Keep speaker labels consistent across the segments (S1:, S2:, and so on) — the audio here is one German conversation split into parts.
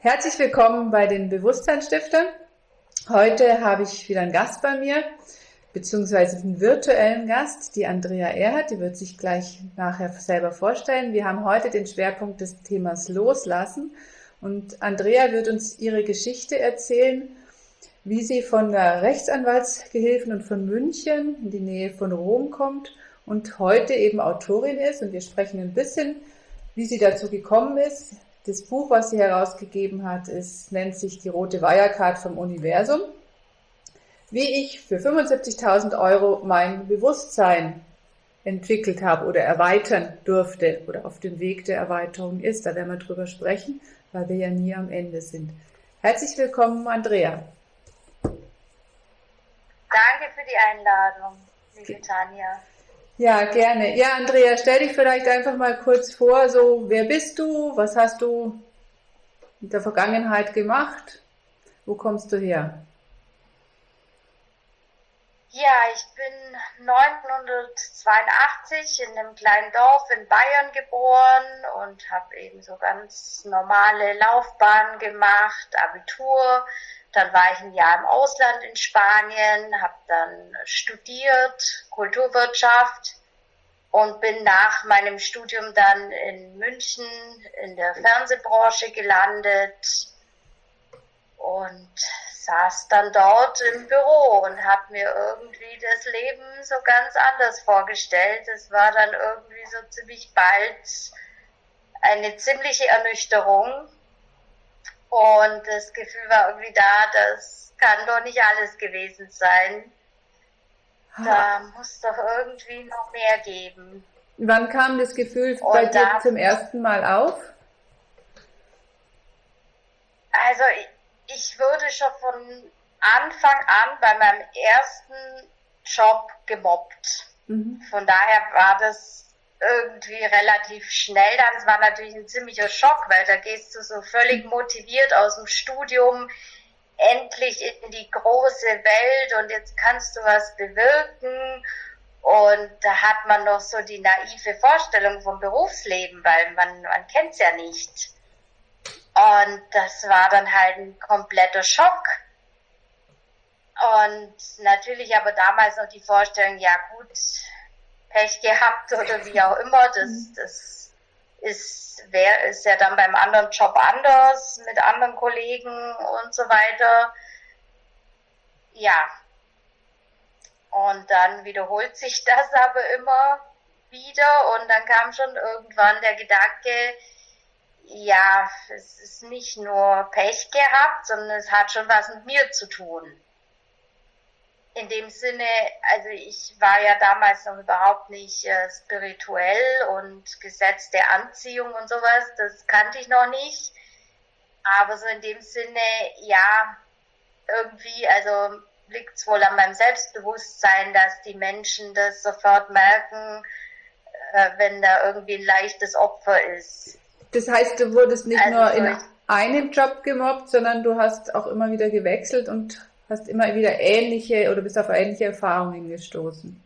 S1: Herzlich willkommen bei den Bewusstseinsstiftern. Heute habe ich wieder einen Gast bei mir, beziehungsweise einen virtuellen Gast, die Andrea Erhardt. Die wird sich gleich nachher selber vorstellen. Wir haben heute den Schwerpunkt des Themas Loslassen und Andrea wird uns ihre Geschichte erzählen, wie sie von der Rechtsanwaltsgehilfin und von München in die Nähe von Rom kommt und heute eben Autorin ist. Und wir sprechen ein bisschen, wie sie dazu gekommen ist. Das Buch, was sie herausgegeben hat, nennt sich Die rote Wirecard vom Universum. Wie ich für 75.000 Euro mein Bewusstsein entwickelt habe oder erweitern durfte oder auf dem Weg der Erweiterung ist. Da werden wir drüber sprechen, weil wir ja nie am Ende sind. Herzlich willkommen, Andrea.
S2: Danke für die Einladung, liebe Tanja.
S1: Ja, gerne. Ja, Andrea, stell dich vielleicht einfach mal kurz vor, so, wer bist du? Was hast du in der Vergangenheit gemacht? Wo kommst du her?
S2: Ja, ich bin 1982 in einem kleinen Dorf in Bayern geboren und habe eben so ganz normale Laufbahn gemacht, Abitur. Dann war ich ein Jahr im Ausland in Spanien, habe dann studiert, Kulturwirtschaft und bin nach meinem Studium dann in München in der Fernsehbranche gelandet und saß dann dort im Büro und habe mir irgendwie das Leben so ganz anders vorgestellt. Es war dann irgendwie so ziemlich bald eine ziemliche Ernüchterung. Und das Gefühl war irgendwie da, das kann doch nicht alles gewesen sein. Da muss doch irgendwie noch mehr geben.
S1: Wann kam das Gefühl bei dir zum ersten Mal auf?
S2: Also ich wurde schon von Anfang an bei meinem ersten Job gemobbt. Von daher war das irgendwie relativ schnell dann. Es war natürlich ein ziemlicher Schock, weil da gehst du so völlig motiviert aus dem Studium endlich in die große Welt und jetzt kannst du was bewirken. Und da hat man noch so die naive Vorstellung vom Berufsleben, weil man kennt es ja nicht. Und das war dann halt ein kompletter Schock. Und natürlich aber damals noch die Vorstellung, ja gut, Pech gehabt oder wie auch immer, das ist ja dann beim anderen Job anders, mit anderen Kollegen und so weiter. Ja. Und dann wiederholt sich das aber immer wieder und dann kam schon irgendwann der Gedanke, ja, es ist nicht nur Pech gehabt, sondern es hat schon was mit mir zu tun. In dem Sinne, also ich war ja damals noch überhaupt nicht spirituell und Gesetz der Anziehung und sowas, das kannte ich noch nicht. Aber so in dem Sinne, ja, irgendwie, also liegt es wohl an meinem Selbstbewusstsein, dass die Menschen das sofort merken, wenn da irgendwie ein leichtes Opfer ist.
S1: Das heißt, du wurdest nicht nur in einem Job gemobbt, sondern du hast auch immer wieder gewechselt und hast immer wieder bist auf ähnliche Erfahrungen gestoßen.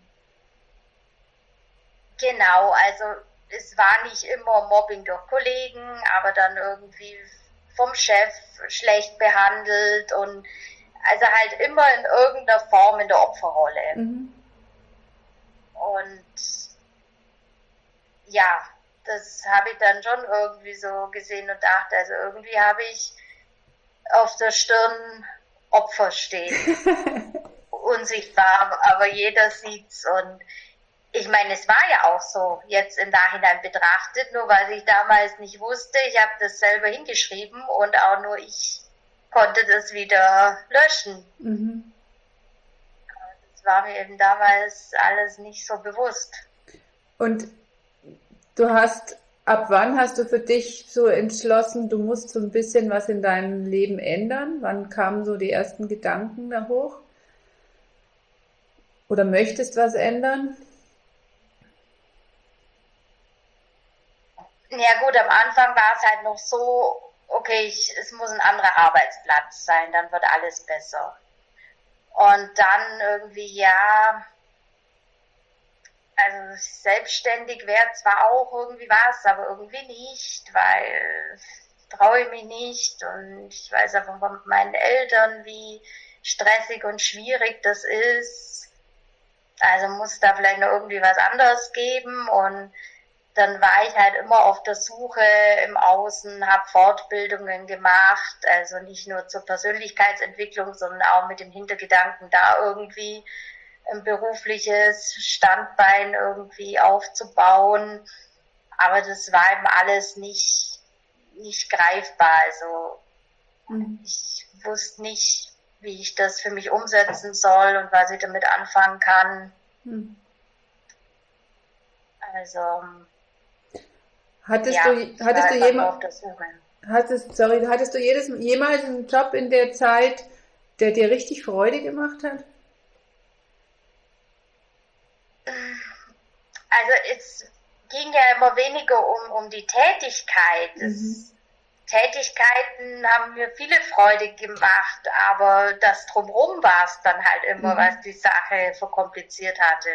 S2: Genau, also es war nicht immer Mobbing durch Kollegen, aber dann irgendwie vom Chef schlecht behandelt und also halt immer in irgendeiner Form in der Opferrolle. Und ja, das habe ich dann schon irgendwie so gesehen und dachte, also irgendwie habe ich auf der Stirn Opfer stehen. Unsichtbar, aber jeder sieht's. Und ich meine, es war ja auch so, jetzt im Nachhinein betrachtet, nur weil ich damals nicht wusste, ich habe das selber hingeschrieben und auch nur ich konnte das wieder löschen. Das war mir eben damals alles nicht so bewusst.
S1: Und ab wann hast du für dich so entschlossen, du musst so ein bisschen was in deinem Leben ändern? Wann kamen so die ersten Gedanken da hoch? Oder möchtest was ändern?
S2: Ja gut, am Anfang war es halt noch so, okay, es muss ein anderer Arbeitsplatz sein, dann wird alles besser. Und dann irgendwie, ja, also selbstständig wäre zwar auch irgendwie was, aber irgendwie nicht, weil traue ich mich nicht. Und ich weiß auch von meinen Eltern, wie stressig und schwierig das ist. Also muss da vielleicht noch irgendwie was anderes geben. Und dann war ich halt immer auf der Suche im Außen, habe Fortbildungen gemacht, also nicht nur zur Persönlichkeitsentwicklung, sondern auch mit dem Hintergedanken, da irgendwie ein berufliches Standbein irgendwie aufzubauen. Aber das war eben alles nicht greifbar. Also ich wusste nicht, wie ich das für mich umsetzen soll und was ich damit anfangen kann. Also
S1: hattest du jemals einen Job in der Zeit, der dir richtig Freude gemacht hat?
S2: Also es ging ja immer weniger um die Tätigkeit. Tätigkeiten haben mir viele Freude gemacht, aber das Drumherum war es dann halt immer, was die Sache verkompliziert hatte.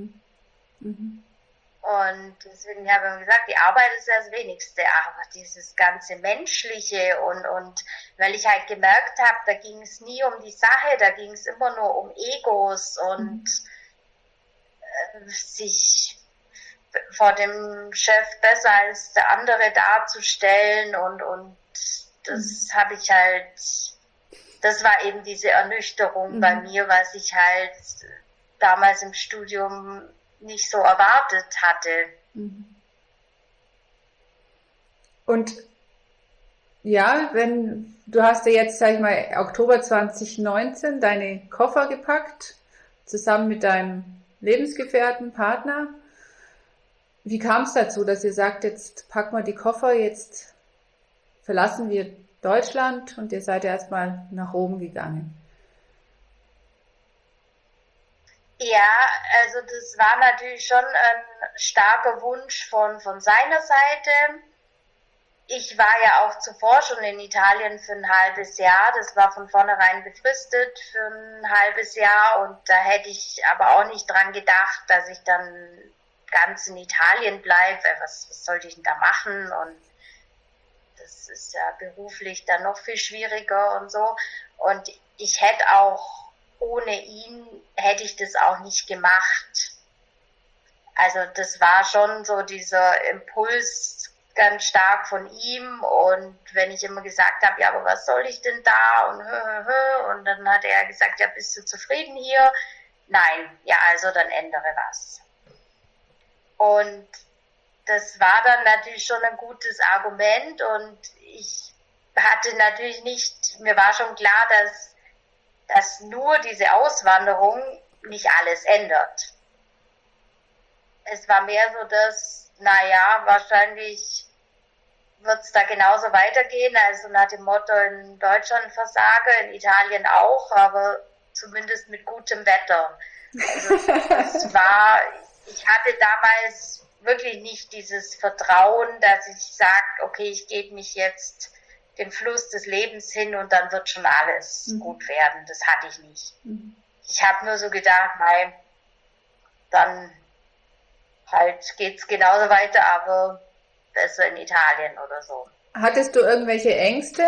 S2: Und deswegen habe ich mir gesagt, die Arbeit ist ja das Wenigste, aber dieses ganze Menschliche und weil ich halt gemerkt habe, da ging es nie um die Sache, da ging es immer nur um Egos und sich vor dem Chef besser als der andere darzustellen und das habe ich halt, das war eben diese Ernüchterung bei mir, was ich halt damals im Studium nicht so erwartet hatte.
S1: Und ja, du hast ja jetzt, sag ich mal, Oktober 2019 deine Koffer gepackt, zusammen mit deinem Lebensgefährten, Partner. Wie kam es dazu, dass ihr sagt, jetzt packen wir die Koffer, jetzt verlassen wir Deutschland und ihr seid erstmal nach Rom gegangen?
S2: Ja, also das war natürlich schon ein starker Wunsch von seiner Seite. Ich war ja auch zuvor schon in Italien für ein halbes Jahr. Das war von vornherein befristet für ein halbes Jahr und da hätte ich aber auch nicht dran gedacht, dass ich dann ganz in Italien bleibe. Was sollte ich denn da machen? Und das ist ja beruflich dann noch viel schwieriger und so. Und ich hätte auch ohne ihn hätte ich das auch nicht gemacht. Also das war schon so dieser Impuls ganz stark von ihm und wenn ich immer gesagt habe, ja, aber was soll ich denn da und dann hat er gesagt, ja, bist du zufrieden hier? Nein, ja, also dann ändere was. Und das war dann natürlich schon ein gutes Argument und ich hatte natürlich nicht, mir war schon klar, dass nur diese Auswanderung nicht alles ändert. Es war mehr so, dass, wahrscheinlich wird es da genauso weitergehen, also nach dem Motto, in Deutschland versage, in Italien auch, aber zumindest mit gutem Wetter. Also ich hatte damals wirklich nicht dieses Vertrauen, dass ich sage, okay, ich gebe mich jetzt dem Fluss des Lebens hin und dann wird schon alles gut werden. Das hatte ich nicht. Ich habe nur so gedacht, nein, dann halt geht's genauso weiter, aber besser in Italien oder so.
S1: Hattest du irgendwelche Ängste?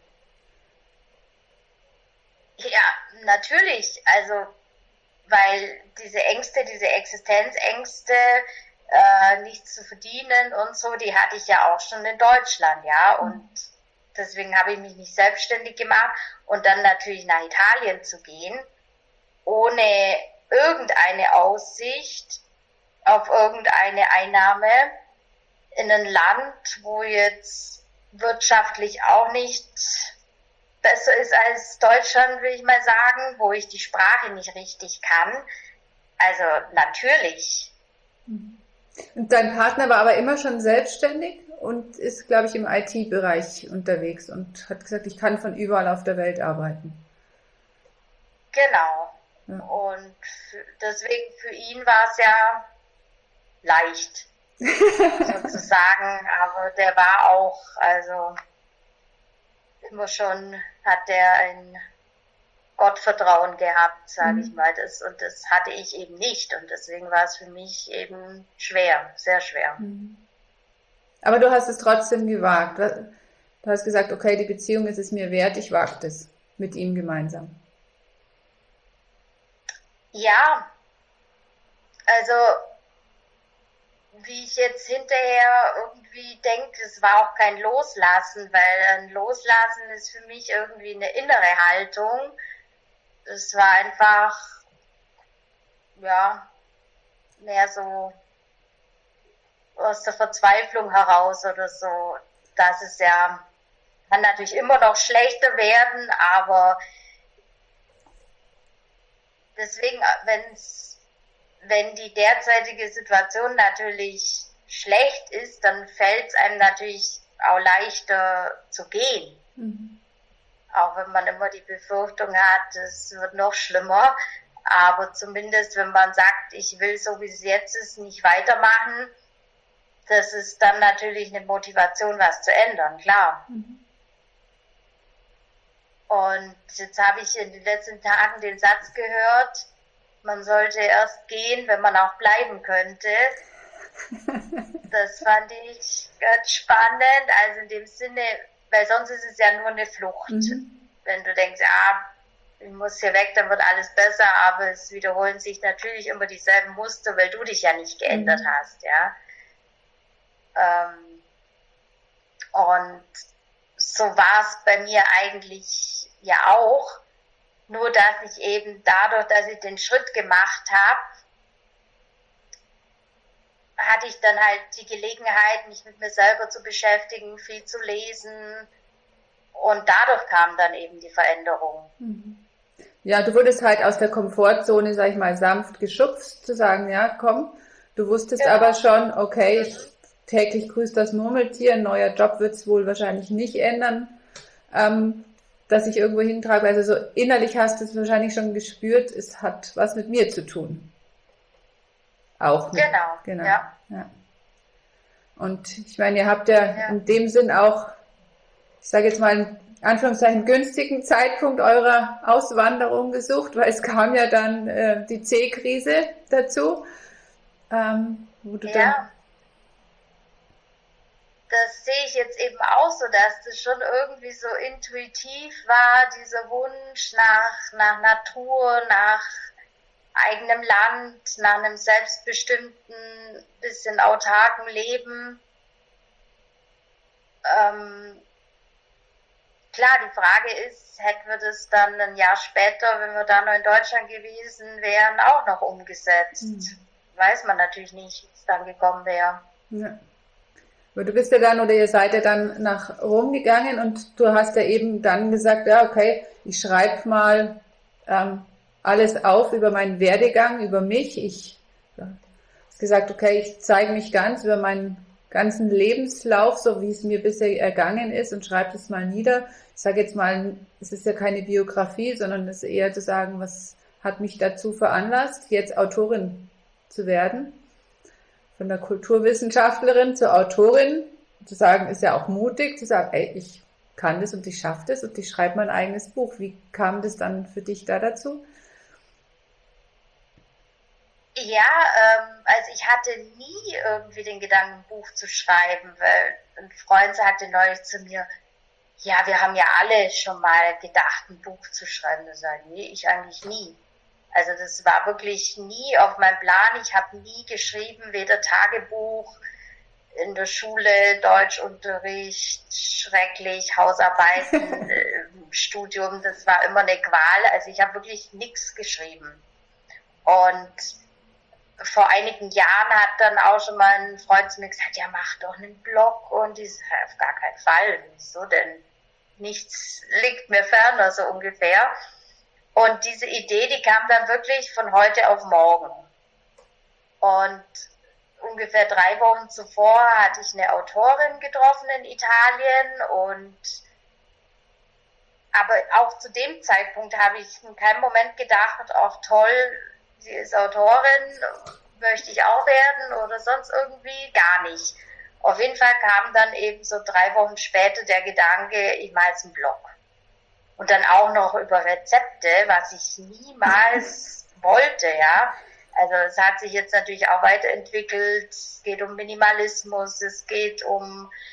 S2: Ja, natürlich. Also, weil diese Ängste, diese Existenzängste, nichts zu verdienen und so, die hatte ich ja auch schon in Deutschland, ja. Und deswegen habe ich mich nicht selbstständig gemacht und dann natürlich nach Italien zu gehen, ohne irgendeine Aussicht auf irgendeine Einnahme in ein Land, wo jetzt wirtschaftlich auch nicht besser ist als Deutschland, will ich mal sagen, wo ich die Sprache nicht richtig kann. Also natürlich.
S1: Und dein Partner war aber immer schon selbstständig und ist, glaube ich, im IT-Bereich unterwegs und hat gesagt, ich kann von überall auf der Welt arbeiten.
S2: Genau. Ja. Und deswegen für ihn war es ja leicht, sozusagen. Aber der war auch, also immer schon hat der ein Gottvertrauen gehabt, sage ich mal. Und das hatte ich eben nicht. Und deswegen war es für mich eben schwer, sehr schwer.
S1: Aber du hast es trotzdem gewagt. Du hast gesagt, okay, die Beziehung ist es mir wert, ich wage das mit ihm gemeinsam.
S2: Ja, also wie ich jetzt hinterher irgendwie denke, es war auch kein Loslassen, weil ein Loslassen ist für mich irgendwie eine innere Haltung. Es war einfach, ja, mehr so aus der Verzweiflung heraus oder so. Das ist ja, kann natürlich immer noch schlechter werden, aber deswegen, wenn die derzeitige Situation natürlich schlecht ist, dann fällt es einem natürlich auch leichter zu gehen. Mhm. Auch wenn man immer die Befürchtung hat, es wird noch schlimmer. Aber zumindest, wenn man sagt, ich will so wie es jetzt ist, nicht weitermachen, das ist dann natürlich eine Motivation, was zu ändern, klar. Mhm. Und jetzt habe ich in den letzten Tagen den Satz gehört, man sollte erst gehen, wenn man auch bleiben könnte. Das fand ich ganz spannend, also in dem Sinne, weil sonst ist es ja nur eine Flucht. Mhm. Wenn du denkst, ja, ich muss hier weg, dann wird alles besser, aber es wiederholen sich natürlich immer dieselben Muster, weil du dich ja nicht geändert hast, ja. Und so war es bei mir eigentlich ja auch, nur dass ich eben dadurch, dass ich den Schritt gemacht habe, hatte ich dann halt die Gelegenheit, mich mit mir selber zu beschäftigen, viel zu lesen und dadurch kam dann eben die Veränderung.
S1: Ja, du wurdest halt aus der Komfortzone, sag ich mal, sanft geschubst, zu sagen, ja, komm, du wusstest aber schon, okay, täglich grüßt das Murmeltier, ein neuer Job wird es wohl wahrscheinlich nicht ändern, dass ich irgendwo hintrage, also so innerlich hast du es wahrscheinlich schon gespürt, es hat was mit mir zu tun. Auch. Genau. Ja. Und ich meine, ihr habt ja in dem Sinn auch, ich sage jetzt mal in Anführungszeichen, günstigen Zeitpunkt eurer Auswanderung gesucht, weil es kam ja dann die C-Krise dazu. Wo du dann
S2: das sehe ich jetzt eben auch so, dass das schon irgendwie so intuitiv war, dieser Wunsch nach Natur, nach eigenem Land, nach einem selbstbestimmten, bisschen autarken Leben. Klar, die Frage ist, hätten wir das dann ein Jahr später, wenn wir da noch in Deutschland gewesen wären, auch noch umgesetzt. Weiß man natürlich nicht, wie es dann gekommen wäre.
S1: Ja. Aber du bist ja dann, oder ihr seid ja dann nach Rom gegangen und du hast ja eben dann gesagt, ja, okay, ich schreibe mal alles auf über meinen Werdegang, über mich. Ich habe gesagt, okay, ich zeige mich ganz über meinen ganzen Lebenslauf, so wie es mir bisher ergangen ist und schreibe das mal nieder. Ich sage jetzt mal, es ist ja keine Biografie, sondern es ist eher zu sagen, was hat mich dazu veranlasst, jetzt Autorin zu werden. Von der Kulturwissenschaftlerin zur Autorin, zu sagen, ist ja auch mutig, zu sagen, ey, ich kann das und ich schaffe das und ich schreibe mein eigenes Buch. Wie kam das dann für dich da dazu?
S2: Ja, also ich hatte nie irgendwie den Gedanken, ein Buch zu schreiben, weil ein Freund sagte neulich zu mir, ja, wir haben ja alle schon mal gedacht, ein Buch zu schreiben. Da sage ich, nee, ich eigentlich nie. Also das war wirklich nie auf meinem Plan. Ich habe nie geschrieben, weder Tagebuch, in der Schule, Deutschunterricht, schrecklich, Hausarbeiten, Studium, das war immer eine Qual. Also ich habe wirklich nichts geschrieben. Und vor einigen Jahren hat dann auch schon mal ein Freund zu mir gesagt, ja, mach doch einen Blog. Und ich sage, auf gar keinen Fall. Wieso denn? Nichts liegt mir ferner, so ungefähr. Und diese Idee, die kam dann wirklich von heute auf morgen. Und ungefähr 3 Wochen zuvor hatte ich eine Autorin getroffen in Italien aber auch zu dem Zeitpunkt habe ich in keinem Moment gedacht, ach toll, sie ist Autorin, möchte ich auch werden oder sonst irgendwie, gar nicht. Auf jeden Fall kam dann eben so 3 Wochen später der Gedanke, ich mache jetzt einen Blog. Und dann auch noch über Rezepte, was ich niemals wollte, ja. Also es hat sich jetzt natürlich auch weiterentwickelt. Es geht um Minimalismus, es geht um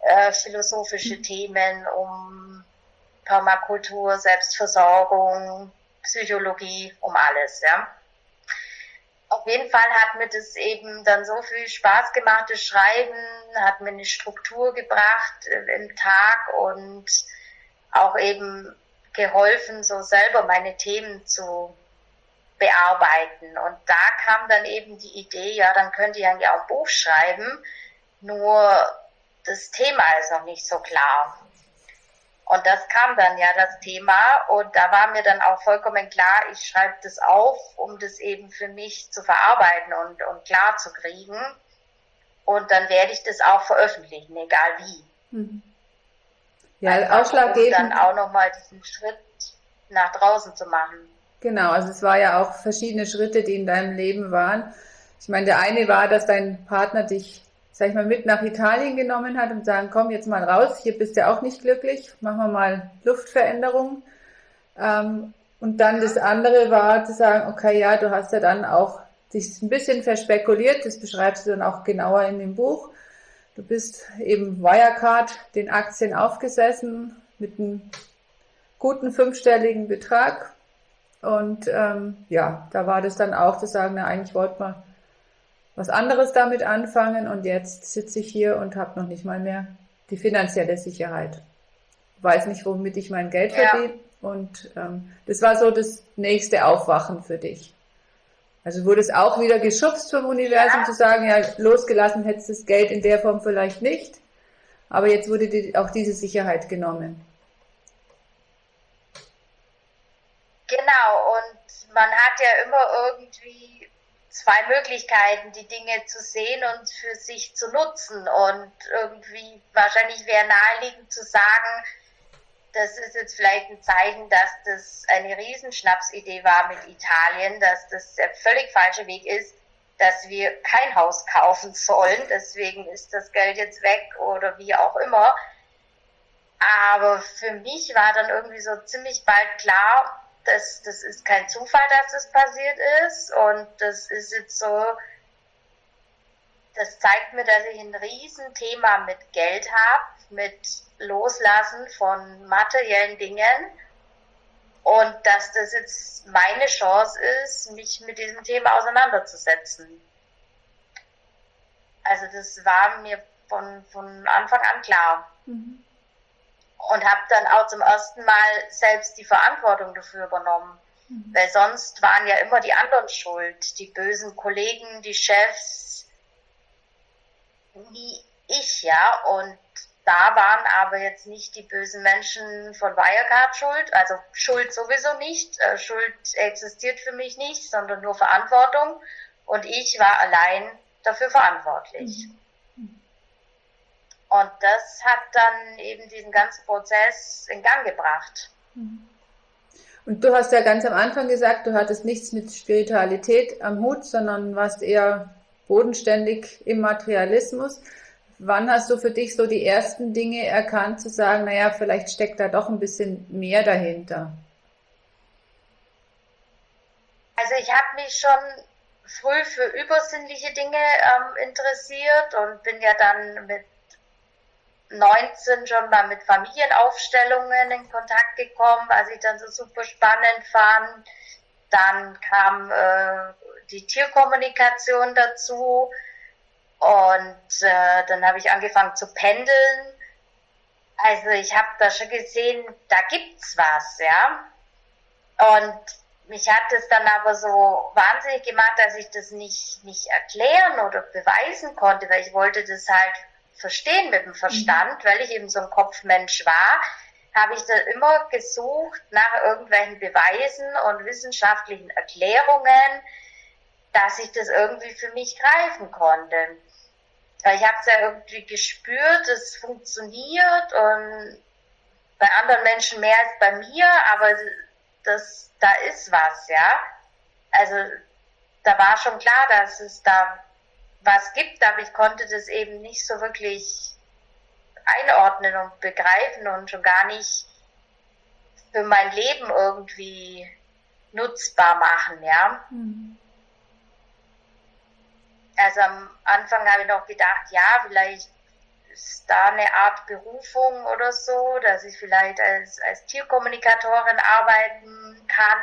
S2: philosophische Themen, um Permakultur, Selbstversorgung, Psychologie, um alles, ja. Auf jeden Fall hat mir das eben dann so viel Spaß gemacht, das Schreiben, hat mir eine Struktur gebracht im Tag und auch eben geholfen, so selber meine Themen zu bearbeiten. Und da kam dann eben die Idee, ja, dann könnte ich eigentlich auch ein Buch schreiben, nur das Thema ist noch nicht so klar. Und das kam dann ja, das Thema, und da war mir dann auch vollkommen klar, ich schreibe das auf, um das eben für mich zu verarbeiten und klar zu kriegen. Und dann werde ich das auch veröffentlichen, egal wie.
S1: Mhm. Ja,
S2: einfach,
S1: ausschlaggebend.
S2: um dann auch nochmal diesen Schritt nach draußen zu machen.
S1: Genau, also es war ja auch verschiedene Schritte, die in deinem Leben waren. Ich meine, der eine war, dass dein Partner dich, sag ich mal, mit nach Italien genommen hat und sagen, komm jetzt mal raus, hier bist du auch nicht glücklich, machen wir mal Luftveränderung. Und dann das andere war zu sagen, okay, ja, du hast ja dann auch dich ein bisschen verspekuliert, das beschreibst du dann auch genauer in dem Buch. Du bist eben Wirecard den Aktien aufgesessen mit einem guten 5-stelligen Betrag. Und ja, da war das dann auch zu sagen, na, eigentlich wollte man was anderes damit anfangen und jetzt sitze ich hier und habe noch nicht mal mehr die finanzielle Sicherheit. Weiß nicht, womit ich mein Geld verdiene. Und das war so das nächste Aufwachen für dich. Also wurde es auch wieder geschubst vom Universum zu sagen, ja, losgelassen hättest du das Geld in der Form vielleicht nicht, aber jetzt wurde dir auch diese Sicherheit genommen.
S2: Genau, und man hat ja immer irgendwie zwei Möglichkeiten, die Dinge zu sehen und für sich zu nutzen. Und irgendwie wahrscheinlich wäre naheliegend zu sagen, das ist jetzt vielleicht ein Zeichen, dass das eine Riesenschnapsidee war mit Italien, dass das der völlig falsche Weg ist, dass wir kein Haus kaufen sollen. Deswegen ist das Geld jetzt weg oder wie auch immer. Aber für mich war dann irgendwie so ziemlich bald klar, das ist kein Zufall, dass das passiert ist, und das ist jetzt so, das zeigt mir, dass ich ein Riesenthema mit Geld habe, mit Loslassen von materiellen Dingen, und dass das jetzt meine Chance ist, mich mit diesem Thema auseinanderzusetzen. Also das war mir von Anfang an klar. Mhm. Und habe dann auch zum ersten Mal selbst die Verantwortung dafür übernommen. Mhm. Weil sonst waren ja immer die anderen schuld, die bösen Kollegen, die Chefs, nie ich, ja. Und da waren aber jetzt nicht die bösen Menschen von Wirecard schuld, also Schuld sowieso nicht, Schuld existiert für mich nicht, sondern nur Verantwortung. Und ich war allein dafür verantwortlich. Mhm. Und das hat dann eben diesen ganzen Prozess in Gang gebracht.
S1: Und du hast ja ganz am Anfang gesagt, du hattest nichts mit Spiritualität am Hut, sondern warst eher bodenständig im Materialismus. Wann hast du für dich so die ersten Dinge erkannt, zu sagen, naja, vielleicht steckt da doch ein bisschen mehr dahinter?
S2: Also ich habe mich schon früh für übersinnliche Dinge interessiert und bin ja dann mit 19 schon mal mit Familienaufstellungen in Kontakt gekommen, was ich dann so super spannend fand. Dann kam die Tierkommunikation dazu, und dann habe ich angefangen zu pendeln. Also ich habe da schon gesehen, da gibt's was, ja. Und mich hat es dann aber so wahnsinnig gemacht, dass ich das nicht erklären oder beweisen konnte, weil ich wollte das halt verstehen mit dem Verstand, weil ich eben so ein Kopfmensch war, habe ich da immer gesucht nach irgendwelchen Beweisen und wissenschaftlichen Erklärungen, dass ich das irgendwie für mich greifen konnte. Weil ich habe es ja irgendwie gespürt, es funktioniert, und bei anderen Menschen mehr als bei mir, aber da ist was, ja. Also da war schon klar, dass es da was gibt, aber ich konnte das eben nicht so wirklich einordnen und begreifen und schon gar nicht für mein Leben irgendwie nutzbar machen, ja. Mhm. Also am Anfang habe ich noch gedacht, ja, vielleicht ist da eine Art Berufung oder so, dass ich vielleicht als Tierkommunikatorin arbeiten kann.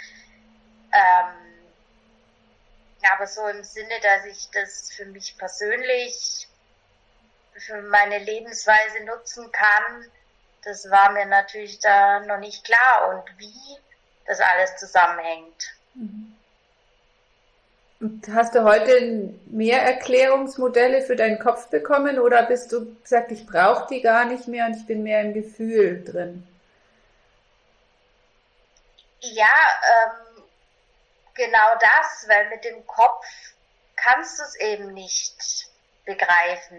S2: Aber so im Sinne, dass ich das für mich persönlich, für meine Lebensweise nutzen kann, das war mir natürlich da noch nicht klar und wie das alles zusammenhängt.
S1: Und hast du heute mehr Erklärungsmodelle für deinen Kopf bekommen oder bist du gesagt, ich brauche die gar nicht mehr und ich bin mehr im Gefühl drin?
S2: Ja, genau das, weil mit dem Kopf kannst du es eben nicht begreifen.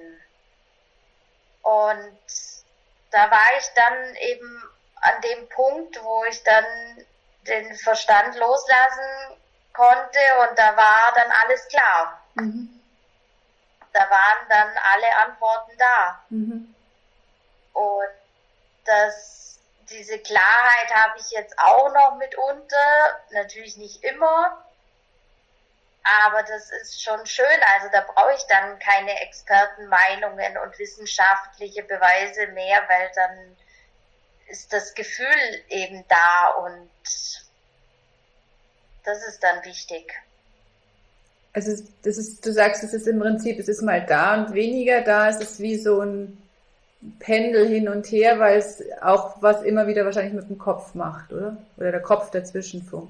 S2: Und da war ich dann eben an dem Punkt, wo ich dann den Verstand loslassen konnte und da war dann alles klar. Da waren dann alle Antworten da. Und diese Klarheit habe ich jetzt auch noch mitunter, natürlich nicht immer, aber das ist schon schön. Also da brauche ich dann keine Expertenmeinungen und wissenschaftliche Beweise mehr, weil dann ist das Gefühl eben da und das ist dann wichtig.
S1: Also du sagst, es ist im Prinzip, es ist mal da und weniger da, es ist wie so ein Pendel hin und her, weil es auch was immer wieder wahrscheinlich mit dem Kopf macht, oder? Oder der Kopf dazwischen funkt.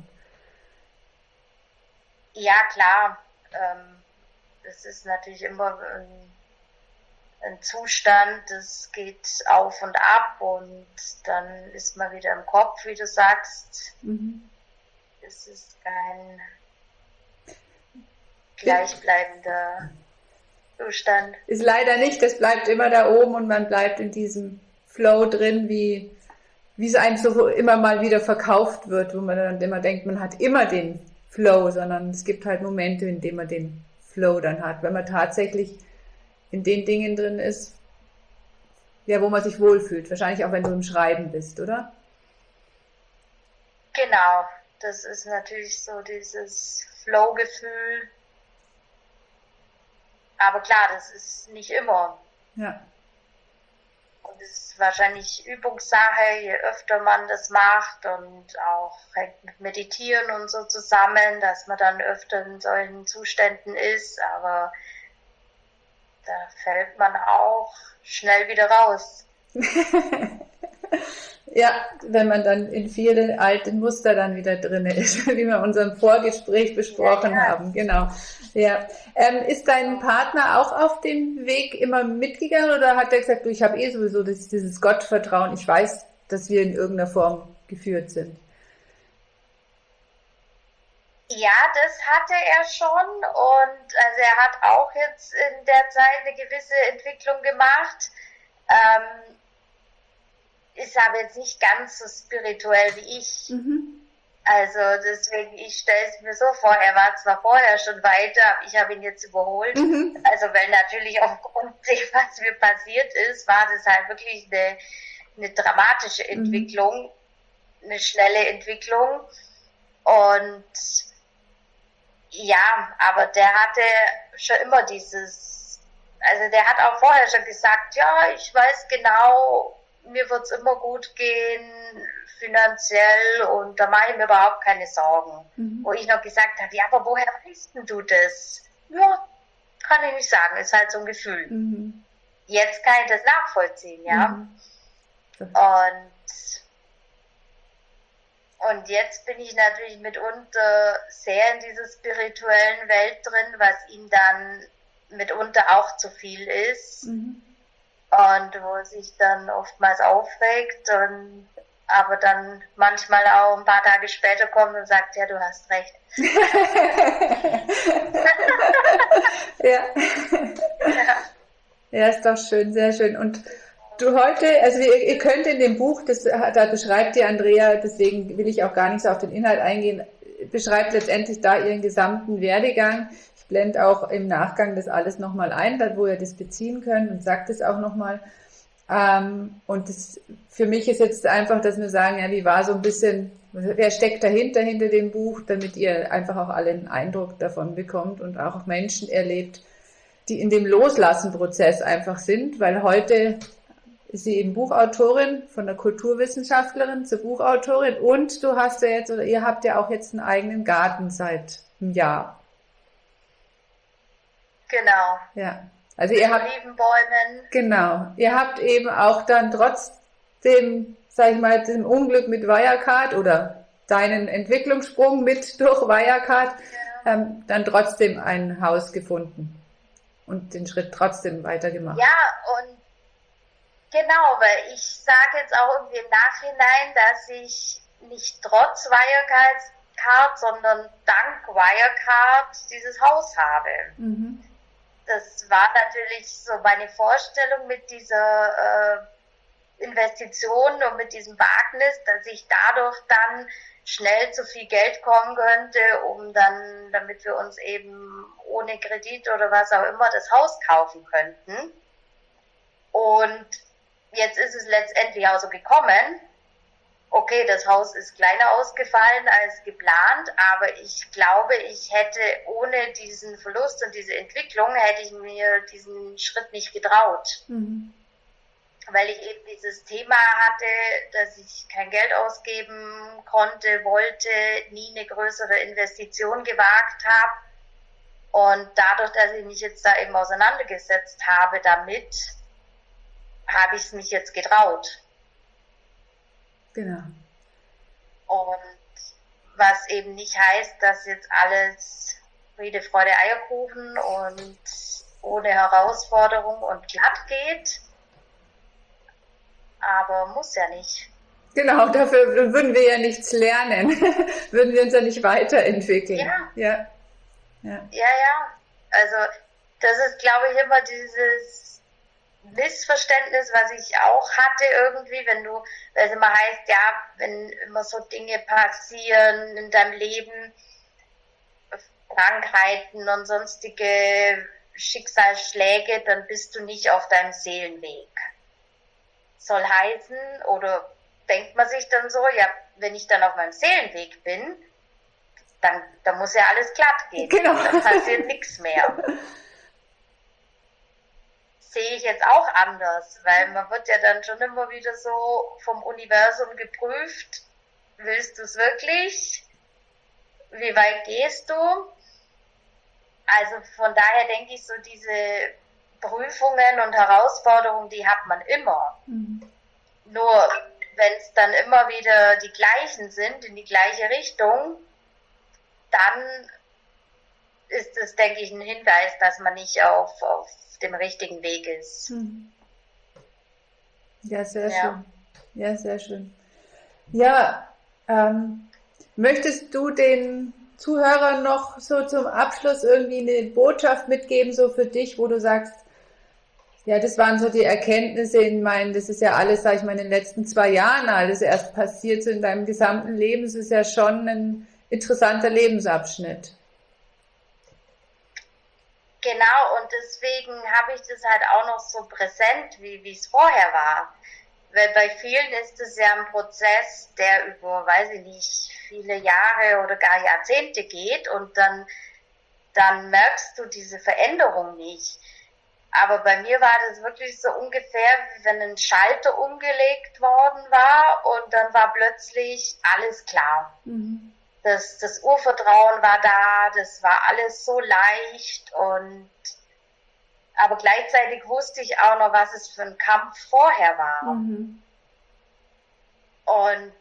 S2: Ja, klar. Das ist natürlich immer ein Zustand, das geht auf und ab und dann ist man wieder im Kopf, wie du sagst. Es ist kein gleichbleibender Zustand.
S1: Ist leider nicht, das bleibt immer da oben und man bleibt in diesem Flow drin, wie es einem so immer mal wieder verkauft wird, wo man dann immer denkt, man hat immer den Flow, sondern es gibt halt Momente, in denen man den Flow dann hat, wenn man tatsächlich in den Dingen drin ist, ja, wo man sich wohlfühlt. Wahrscheinlich auch, wenn du im Schreiben bist, oder?
S2: Genau, das ist natürlich so dieses Flow-Gefühl. Aber klar, das ist nicht immer.
S1: Ja.
S2: Und es ist wahrscheinlich Übungssache, je öfter man das macht und auch hängt mit Meditieren und so zusammen, dass man dann öfter in solchen Zuständen ist, aber da fällt man auch schnell wieder raus.
S1: Ja, wenn man dann in vielen alten Muster dann wieder drin ist, wie wir in unserem Vorgespräch besprochen haben, genau. Ja. Ist dein Partner auch auf dem Weg immer mitgegangen oder hat er gesagt, du, ich habe sowieso dieses Gottvertrauen, ich weiß, dass wir in irgendeiner Form geführt sind?
S2: Ja, das hatte er schon und also er hat auch jetzt in der Zeit eine gewisse Entwicklung gemacht. Ist aber jetzt nicht ganz so spirituell wie ich. Also deswegen, ich stelle es mir so vor, er war zwar vorher schon weiter, aber ich habe ihn jetzt überholt. Also weil natürlich aufgrund dem, was mir passiert ist, war das halt wirklich eine dramatische Entwicklung, eine schnelle Entwicklung. Und ja, aber der hatte schon immer also der hat auch vorher schon gesagt, ja, ich weiß genau, mir wird's immer gut gehen, finanziell, und da mache ich mir überhaupt keine Sorgen. Wo ich noch gesagt habe, ja, aber woher weißt denn du das? Ja, kann ich nicht sagen, ist halt so ein Gefühl. Jetzt kann ich das nachvollziehen, ja. Und jetzt bin ich natürlich mitunter sehr in dieser spirituellen Welt drin, was ihm dann mitunter auch zu viel ist. Und wo sich dann oftmals aufregt und aber dann manchmal auch ein paar Tage später kommt und sagt, ja, du hast recht.
S1: Ja. Ja, ist doch schön, sehr schön. Und du heute, also ihr könnt in dem Buch, da beschreibt dir Andrea, deswegen will ich auch gar nicht so auf den Inhalt eingehen, beschreibt letztendlich da ihren gesamten Werdegang. Ich blende auch im Nachgang das alles nochmal ein, da wo ihr das beziehen könnt, und sagt es auch nochmal. Und für mich ist jetzt einfach, dass wir sagen, ja, wie war so ein bisschen, wer steckt dahinter, hinter dem Buch, damit ihr einfach auch alle einen Eindruck davon bekommt und auch Menschen erlebt, die in dem Loslassen-Prozess einfach sind, weil heute ist sie eben Buchautorin, von der Kulturwissenschaftlerin zur Buchautorin, und du hast ja jetzt, oder ihr habt ja auch jetzt einen eigenen Garten seit einem Jahr.
S2: Genau.
S1: Ja. Also ihr habt,
S2: Olivenbäumen.
S1: genau, ihr habt eben auch dann trotzdem, sag ich mal, dem Unglück mit Wirecard oder deinen Entwicklungssprung mit durch Wirecard, dann trotzdem ein Haus gefunden und den Schritt trotzdem weitergemacht.
S2: Ja, und genau, weil ich sage jetzt auch irgendwie im Nachhinein, dass ich nicht trotz Wirecard, sondern dank Wirecard dieses Haus habe.
S1: Mhm.
S2: Das war natürlich so meine Vorstellung mit dieser Investition und mit diesem Wagnis, dass ich dadurch dann schnell zu viel Geld kommen könnte, damit wir uns eben ohne Kredit oder was auch immer das Haus kaufen könnten. Und jetzt ist es letztendlich auch so gekommen. Okay, das Haus ist kleiner ausgefallen als geplant, aber ich glaube, ich hätte ohne diesen Verlust und diese Entwicklung, hätte ich mir diesen Schritt nicht getraut.
S1: Mhm.
S2: Weil ich eben dieses Thema hatte, dass ich kein Geld ausgeben konnte, wollte, nie eine größere Investition gewagt habe. Und dadurch, dass ich mich jetzt da eben auseinandergesetzt habe damit, habe ich es mich jetzt getraut.
S1: Genau.
S2: Und was eben nicht heißt, dass jetzt alles Friede, Freude, Eierkuchen und ohne Herausforderung und glatt geht. Aber muss ja nicht.
S1: Genau, dafür würden wir ja nichts lernen, würden wir uns ja nicht weiterentwickeln.
S2: Ja.
S1: Ja.
S2: Also das ist, glaube ich, immer dieses Missverständnis, was ich auch hatte irgendwie, weil es immer heißt, ja, wenn immer so Dinge passieren in deinem Leben, Krankheiten und sonstige Schicksalsschläge, dann bist du nicht auf deinem Seelenweg. Soll heißen, oder denkt man sich dann so, ja, wenn ich dann auf meinem Seelenweg bin, dann muss ja alles glatt gehen.
S1: Genau.
S2: Dann passiert nichts mehr. Sehe ich jetzt auch anders, weil man wird ja dann schon immer wieder so vom Universum geprüft, willst du es wirklich? Wie weit gehst du? Also von daher denke ich so, diese Prüfungen und Herausforderungen, die hat man immer.
S1: Mhm.
S2: Nur wenn es dann immer wieder die gleichen sind, in die gleiche Richtung, dann ist es, denke ich, ein Hinweis, dass man nicht auf dem richtigen Weg ist.
S1: Ja, sehr schön. Ja, sehr schön. Ja, möchtest du den Zuhörern noch so zum Abschluss irgendwie eine Botschaft mitgeben, so für dich, wo du sagst, ja, das waren so die Erkenntnisse das ist ja alles, sag ich mal, in den letzten 2 Jahren alles erst passiert, so in deinem gesamten Leben, es ist ja schon ein interessanter Lebensabschnitt.
S2: Genau, und deswegen habe ich das halt auch noch so präsent, wie es vorher war. Weil bei vielen ist es ja ein Prozess, der über, weiß ich nicht, viele Jahre oder gar Jahrzehnte geht, und dann merkst du diese Veränderung nicht. Aber bei mir war das wirklich so ungefähr, wie wenn ein Schalter umgelegt worden war und dann war plötzlich alles klar.
S1: Mhm.
S2: Das Urvertrauen war da, das war alles so leicht, aber gleichzeitig wusste ich auch noch, was es für ein Kampf vorher war.
S1: Mhm.
S2: Und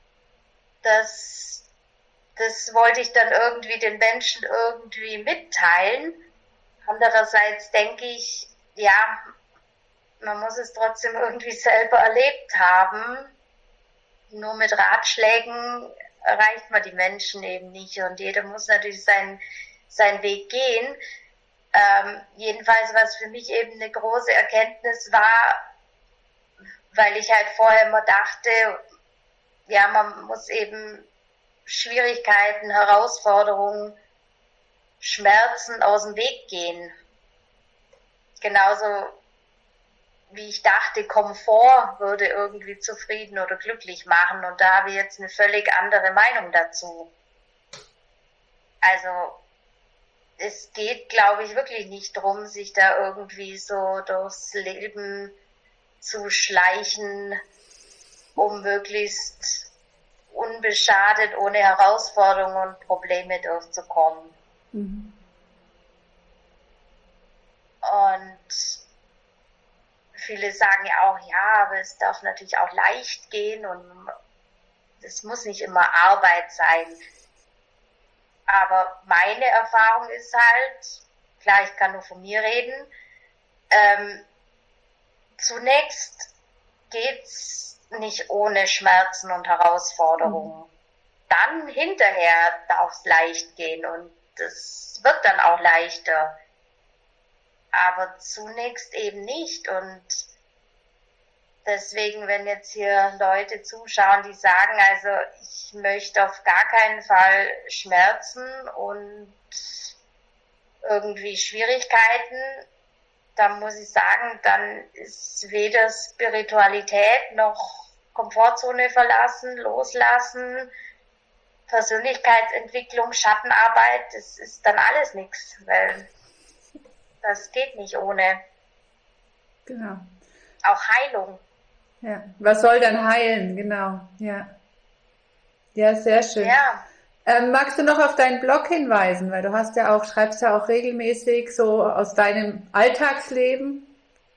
S2: das wollte ich dann irgendwie den Menschen irgendwie mitteilen. Andererseits denke ich, ja, man muss es trotzdem irgendwie selber erlebt haben. Nur mit Ratschlägen erreicht man die Menschen eben nicht, und jeder muss natürlich seinen Weg gehen. Jedenfalls, was für mich eben eine große Erkenntnis war, weil ich halt vorher immer dachte, ja, man muss eben Schwierigkeiten, Herausforderungen, Schmerzen aus dem Weg gehen. Genauso wie ich dachte, Komfort würde irgendwie zufrieden oder glücklich machen, und da habe ich jetzt eine völlig andere Meinung dazu. Also es geht, glaube ich, wirklich nicht drum, sich da irgendwie so durchs Leben zu schleichen, um möglichst unbeschadet, ohne Herausforderungen und Probleme durchzukommen.
S1: Mhm.
S2: Und viele sagen ja auch, ja, aber es darf natürlich auch leicht gehen und es muss nicht immer Arbeit sein. Aber meine Erfahrung ist halt, klar, ich kann nur von mir reden, zunächst geht's nicht ohne Schmerzen und Herausforderungen. Dann hinterher darf es leicht gehen und das wird dann auch leichter. Aber zunächst eben nicht. Und deswegen, wenn jetzt hier Leute zuschauen, die sagen, also ich möchte auf gar keinen Fall Schmerzen und irgendwie Schwierigkeiten, dann muss ich sagen, dann ist weder Spiritualität noch Komfortzone verlassen, loslassen, Persönlichkeitsentwicklung, Schattenarbeit, das ist dann alles nichts, weil das geht nicht ohne.
S1: Genau.
S2: Auch Heilung.
S1: Ja. Was soll dann heilen? Genau. Ja. Ja, sehr schön.
S2: Ja.
S1: Magst du noch auf deinen Blog hinweisen? Weil du schreibst ja auch regelmäßig so aus deinem Alltagsleben.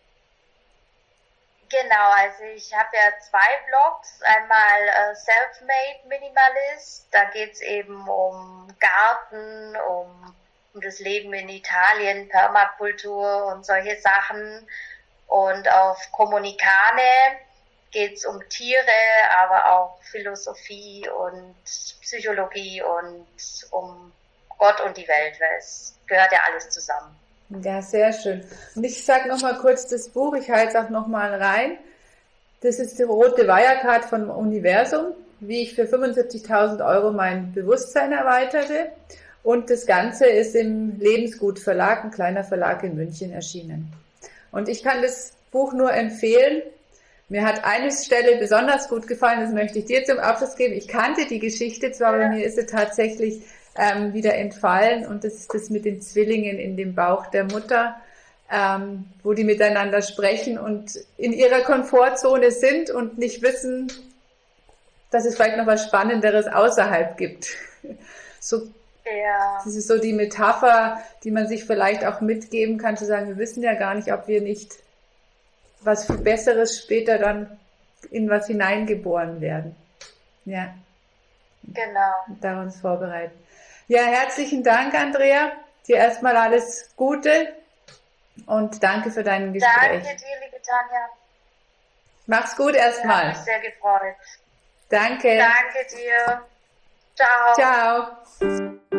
S2: Genau, also ich habe ja 2 Blogs. Einmal Self-Made Minimalist, da geht's eben um Garten, um das Leben in Italien, Permakultur und solche Sachen. Und auf Kommunikane geht's um Tiere, aber auch Philosophie und Psychologie und um Gott und die Welt, weil es gehört ja alles zusammen.
S1: Ja, sehr schön. Und ich sage nochmal kurz das Buch, ich halte es auch nochmal rein. Das ist die rote Wirecard vom Universum, wie ich für 75.000 € mein Bewusstsein erweiterte. Und das Ganze ist im Lebensgut Verlag, ein kleiner Verlag in München, erschienen. Und ich kann das Buch nur empfehlen. Mir hat eine Stelle besonders gut gefallen, das möchte ich dir zum Abschluss geben. Ich kannte die Geschichte zwar, aber mir ist sie tatsächlich wieder entfallen. Und das ist das mit den Zwillingen in dem Bauch der Mutter, wo die miteinander sprechen und in ihrer Komfortzone sind und nicht wissen, dass es vielleicht noch was Spannenderes außerhalb gibt. So,
S2: Ja.
S1: das ist so die Metapher, die man sich vielleicht auch mitgeben kann, zu sagen, wir wissen ja gar nicht, ob wir nicht was viel Besseres später dann in was hineingeboren werden. Ja.
S2: Genau.
S1: Und da uns vorbereiten. Ja, herzlichen Dank, Andrea. Dir erstmal alles Gute und danke für dein Gespräch.
S2: Danke dir, liebe Tanja.
S1: Mach's gut erstmal.
S2: Hat mich sehr gefreut.
S1: Danke.
S2: Danke dir. Ciao.
S1: Ciao.